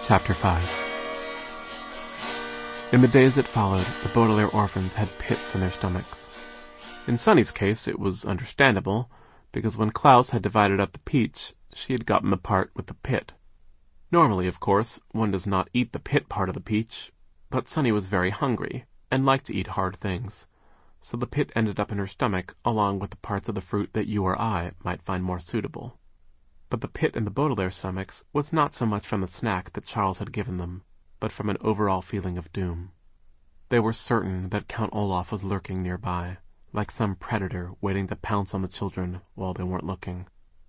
Chapter 5. In the days that followed, the Baudelaire orphans had pits in their stomachs. In Sunny's case, it was understandable, because when Klaus had divided up the peach, she had gotten the part with the pit. Normally, of course, one does not eat the pit part of the peach, but Sunny was very hungry, and liked to eat hard things, so the pit ended up in her stomach along with the parts of the fruit that you or I might find more suitable. But the pit in the Baudelaire stomachs was not so much from the snack that Charles had given them, but from an overall feeling of doom. They were certain that Count Olaf was lurking nearby, like some predator waiting to pounce on the children while they weren't looking.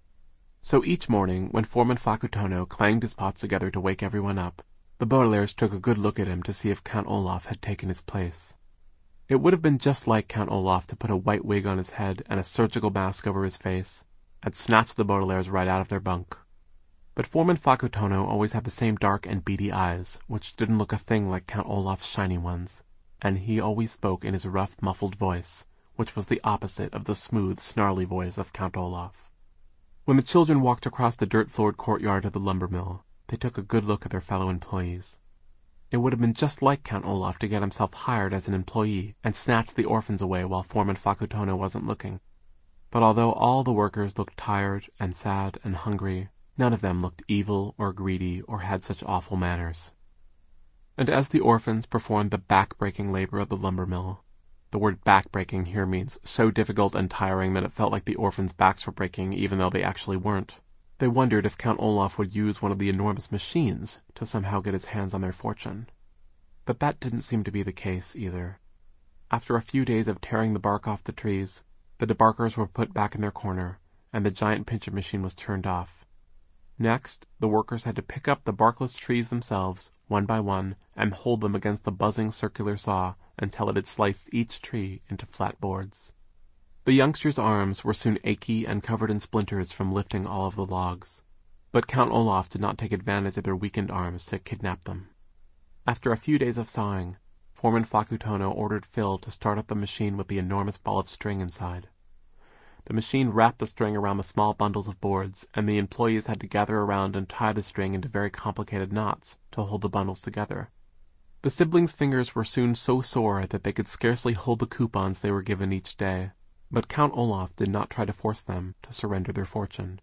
So each morning, when Foreman Fakutono clanged his pots together to wake everyone up, the Baudelaires took a good look at him to see if Count Olaf had taken his place. It would have been just like Count Olaf to put a white wig on his head and a surgical mask over his face, and snatch the Baudelaires right out of their bunk. But Foreman Fakutono always had the same dark and beady eyes, which didn't look a thing like Count Olaf's shiny ones, and he always spoke in his rough, muffled voice, which was the opposite of the smooth, snarly voice of Count Olaf. When the children walked across the dirt-floored courtyard of the lumber mill, they took a good look at their fellow employees. It would have been just like Count Olaf to get himself hired as an employee and snatch the orphans away while Foreman Fakutono wasn't looking. But although all the workers looked tired and sad and hungry, none of them looked evil or greedy or had such awful manners. And as the orphans performed the back-breaking labor of the lumber mill, the word back-breaking here means so difficult and tiring that it felt like the orphans' backs were breaking even though they actually weren't, they wondered if Count Olaf would use one of the enormous machines to somehow get his hands on their fortune. But that didn't seem to be the case either. After a few days of tearing the bark off the trees, the debarkers were put back in their corner, and the giant pincher machine was turned off. Next, the workers had to pick up the barkless trees themselves, one by one, and hold them against the buzzing circular saw until it had sliced each tree into flat boards. The youngsters' arms were soon achy and covered in splinters from lifting all of the logs, but Count Olaf did not take advantage of their weakened arms to kidnap them. After a few days of sawing, Foreman Fakutono ordered Phil to start up the machine with the enormous ball of string inside. The machine wrapped the string around the small bundles of boards, and the employees had to gather around and tie the string into very complicated knots to hold the bundles together. The siblings' fingers were soon so sore that they could scarcely hold the coupons they were given each day, but Count Olaf did not try to force them to surrender their fortune.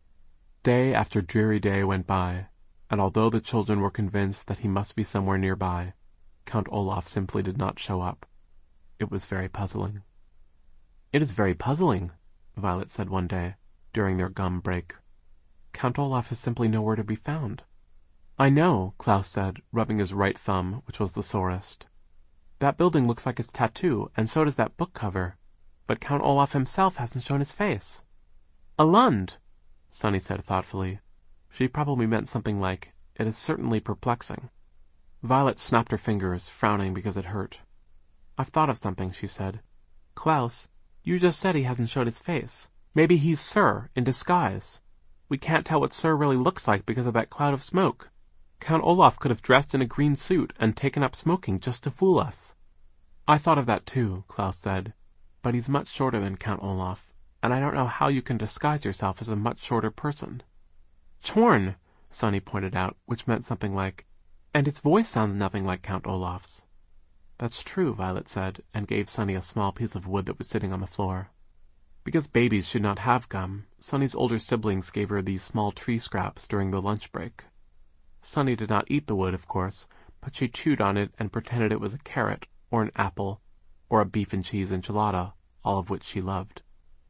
Day after dreary day went by, and although the children were convinced that he must be somewhere nearby, Count Olaf simply did not show up. It was very puzzling. "It is very puzzling," Violet said one day, during their gum break. "Count Olaf is simply nowhere to be found." "I know," Klaus said, rubbing his right thumb, which was the sorest. "That building looks like his tattoo, and so does that book cover. But Count Olaf himself hasn't shown his face." "A Lund," Sunny said thoughtfully. She probably meant something like, "It is certainly perplexing." Violet snapped her fingers, frowning because it hurt. "I've thought of something," she said. "Klaus, you just said he hasn't showed his face. Maybe he's Sir, in disguise. We can't tell what Sir really looks like because of that cloud of smoke. Count Olaf could have dressed in a green suit and taken up smoking just to fool us." "I thought of that too," Klaus said. "But he's much shorter than Count Olaf, and I don't know how you can disguise yourself as a much shorter person." "Chorn," Sunny pointed out, which meant something like, "And its voice sounds nothing like Count Olaf's." "That's true," Violet said, and gave Sunny a small piece of wood that was sitting on the floor. Because babies should not have gum, Sunny's older siblings gave her these small tree scraps during the lunch break. Sunny did not eat the wood, of course, but she chewed on it and pretended it was a carrot, or an apple, or a beef and cheese enchilada, all of which she loved.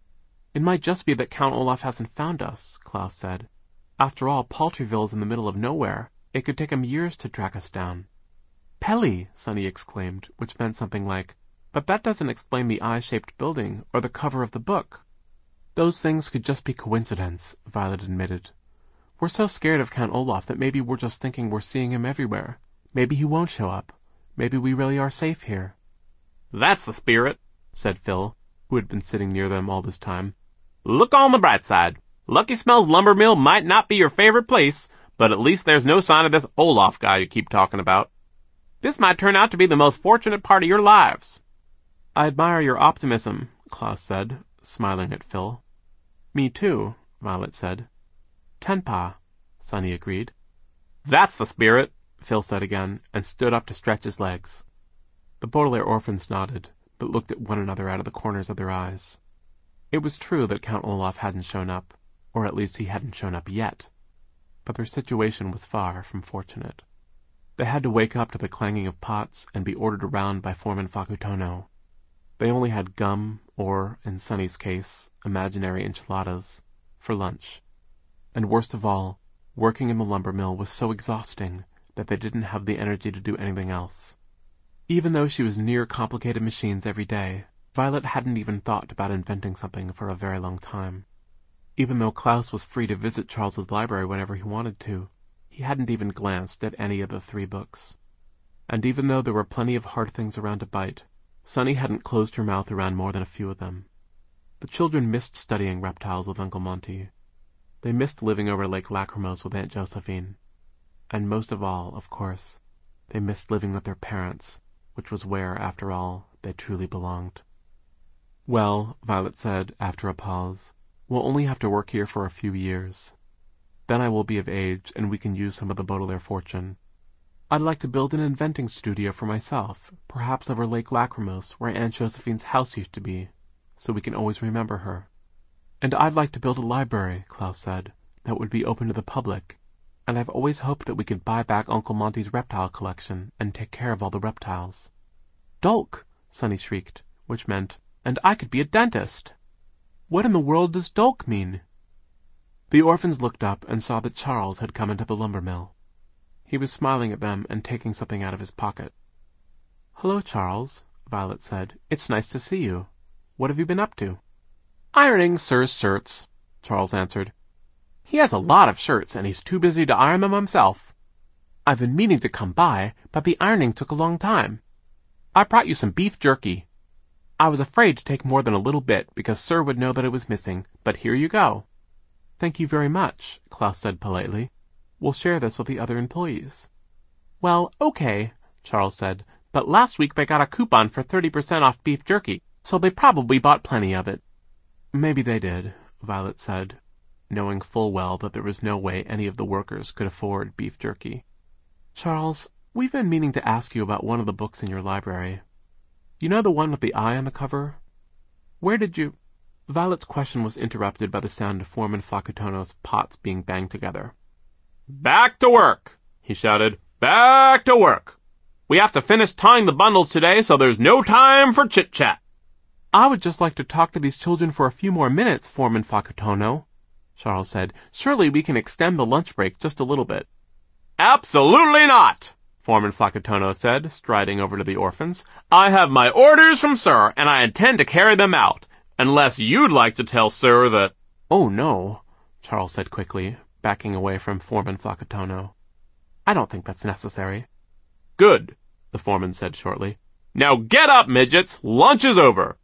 "It might just be that Count Olaf hasn't found us," Klaus said. "After all, Paltryville is in the middle of nowhere. It could take him years to track us down." "Pelly!" Sunny exclaimed, which meant something like, "But that doesn't explain the eye-shaped building, or the cover of the book." "Those things could just be coincidence," Violet admitted. "We're so scared of Count Olaf that maybe we're just thinking we're seeing him everywhere. Maybe he won't show up. Maybe we really are safe here." "That's the spirit," said Phil, who had been sitting near them all this time. "Look on the bright side. Lucky Smells lumber mill might not be your favorite place, but at least there's no sign of this Olaf guy you keep talking about. This might turn out to be the most fortunate part of your lives." "I admire your optimism," Klaus said, smiling at Phil. "Me too," Violet said. "Tenpa," Sunny agreed. That's the spirit, Phil said again, and stood up to stretch his legs. The Baudelaire orphans nodded, but looked at one another out of the corners of their eyes. It was true that Count Olaf hadn't shown up, or at least he hadn't shown up yet, but their situation was far from fortunate. They had to wake up to the clanging of pots and be ordered around by Foreman Facutono. They only had gum, or, in Sonny's case, imaginary enchiladas, for lunch. And worst of all, working in the lumber mill was so exhausting that they didn't have the energy to do anything else. Even though she was near complicated machines every day, Violet hadn't even thought about inventing something for a very long time. Even though Klaus was free to visit Charles's library whenever he wanted to, he hadn't even glanced at any of the 3 books. And even though there were plenty of hard things around to bite, Sonny hadn't closed her mouth around more than a few of them. The children missed studying reptiles with Uncle Monty. They missed living over Lake Lachrymose with Aunt Josephine. And most of all, of course, they missed living with their parents, which was where, after all, they truly belonged. "Well," Violet said, after a pause, "we'll only have to work here for a few years. Then I will be of age, and we can use some of the Baudelaire fortune. I'd like to build an inventing studio for myself, perhaps over Lake Lachrymose, where Aunt Josephine's house used to be, so we can always remember her. And I'd like to build a library," Klaus said, "that would be open to the public, and I've always hoped that we could buy back Uncle Monty's reptile collection and take care of all the reptiles." "Dolk!" Sonny shrieked, which meant, "And I could be a dentist!" "What in the world does dolk mean?" The orphans looked up and saw that Charles had come into the lumber mill. He was smiling at them and taking something out of his pocket. "Hello, Charles," Violet said. "It's nice to see you. What have you been up to?" "Ironing Sir's shirts," Charles answered. "He has a lot of shirts, and he's too busy to iron them himself. I've been meaning to come by, but the ironing took a long time. I brought you some beef jerky. I was afraid to take more than a little bit, because Sir would know that it was missing, but here you go." "Thank you very much," Klaus said politely. "We'll share this with the other employees." "Well, okay," Charles said, "but last week they got a coupon for 30% off beef jerky, so they probably bought plenty of it." "Maybe they did," Violet said, knowing full well that there was no way any of the workers could afford beef jerky. "Charles, we've been meaning to ask you about one of the books in your library. You know the one with the eye on the cover? Where did you—" Violet's question was interrupted by the sound of Foreman Facutono's pots being banged together. "Back to work!" he shouted. "Back to work! We have to finish tying the bundles today, so there's no time for chit-chat." "I would just like to talk to these children for a few more minutes, Foreman Facutono," Charles said. "Surely we can extend the lunch break just a little bit." "Absolutely not," Foreman Facutono said, striding over to the orphans. "I have my orders from Sir, and I intend to carry them out, unless you'd like to tell Sir that—" "Oh, no," Charles said quickly, backing away from Foreman Facutono. "I don't think that's necessary." "Good," the foreman said shortly. "Now get up, midgets! Lunch is over!"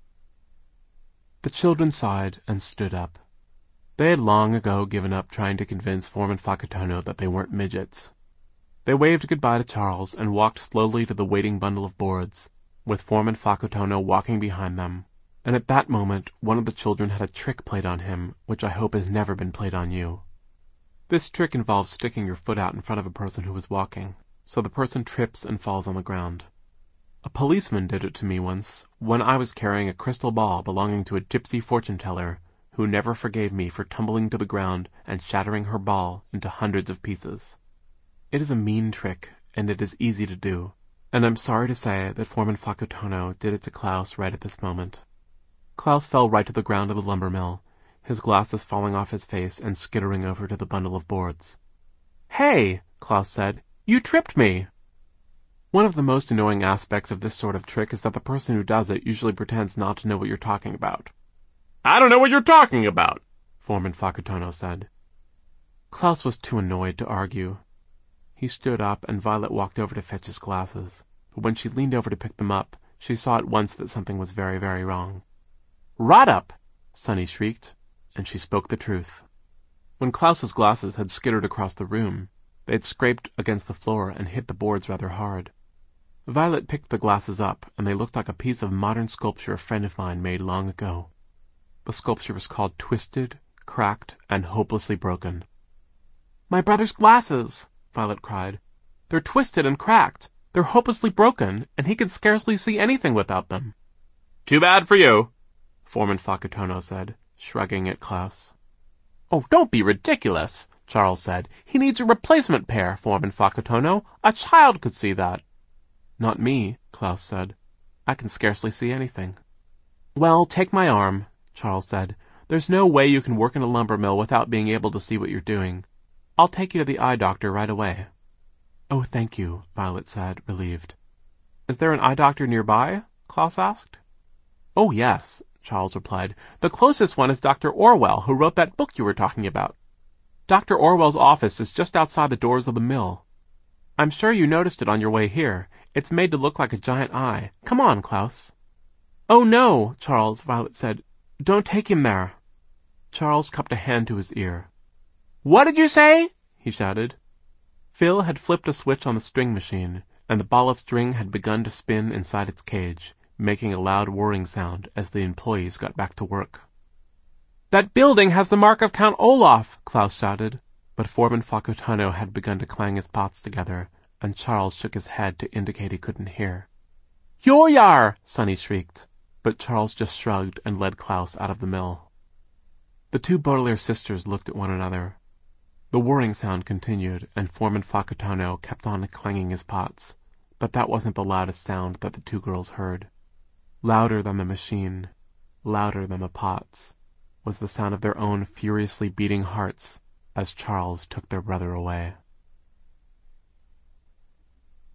The children sighed and stood up. They had long ago given up trying to convince Foreman Facutono that they weren't midgets. They waved goodbye to Charles and walked slowly to the waiting bundle of boards, with Foreman Facutono walking behind them. And at that moment, one of the children had a trick played on him, which I hope has never been played on you. This trick involves sticking your foot out in front of a person who is walking, so the person trips and falls on the ground. A policeman did it to me once, when I was carrying a crystal ball belonging to a gypsy fortune-teller, who never forgave me for tumbling to the ground and shattering her ball into hundreds of pieces. It is a mean trick, and it is easy to do, and I'm sorry to say that Foreman Facutono did it to Klaus right at this moment. Klaus fell right to the ground of the lumber mill, his glasses falling off his face and skittering over to the bundle of boards. "Hey," Klaus said, "you tripped me." One of the most annoying aspects of this sort of trick is that the person who does it usually pretends not to know what you're talking about. "I don't know what you're talking about," Foreman Facutono said. Klaus was too annoyed to argue. He stood up, and Violet walked over to fetch his glasses, but when she leaned over to pick them up, she saw at once that something was very, very wrong. "Rot up!" Sonny shrieked, and she spoke the truth. When Klaus's glasses had skittered across the room, they had scraped against the floor and hit the boards rather hard. Violet picked the glasses up, and they looked like a piece of modern sculpture a friend of mine made long ago. The sculpture was called Twisted, Cracked, and Hopelessly Broken. "My brother's glasses!" Violet cried. "They're twisted and cracked. They're hopelessly broken, and he can scarcely see anything without them." "Too bad for you," Foreman Fakutono said, shrugging at Klaus. "Oh, don't be ridiculous," Charles said. "He needs a replacement pair, Foreman Fakutono. A child could see that." "Not me," Klaus said. "I can scarcely see anything." "Well, take my arm," Charles said. "There's no way you can work in a lumber mill without being able to see what you're doing. I'll take you to the eye doctor right away." "Oh, thank you," Violet said, relieved. "Is there an eye doctor nearby?" Klaus asked. "Oh, yes," Charles replied. "The closest one is Dr. Orwell, who wrote that book you were talking about. Dr. Orwell's office is just outside the doors of the mill. I'm sure you noticed it on your way here. It's made to look like a giant eye. Come on, Klaus." "Oh, no, Charles," Violet said. "Don't take him there." Charles cupped a hand to his ear. "What did you say?" he shouted. Phil had flipped a switch on the string machine, and the ball of string had begun to spin inside its cage, making a loud whirring sound as the employees got back to work. "That building has the mark of Count Olaf," Klaus shouted, but Foreman Fakutono had begun to clang his pots together, and Charles shook his head to indicate he couldn't hear. "Yoyar!" Sonny shrieked, but Charles just shrugged and led Klaus out of the mill. The two Baudelaire sisters looked at one another. The whirring sound continued, and Foreman Fakutono kept on clanging his pots, but that wasn't the loudest sound that the two girls heard. Louder than the machine, louder than the pots, was the sound of their own furiously beating hearts as Charles took their brother away.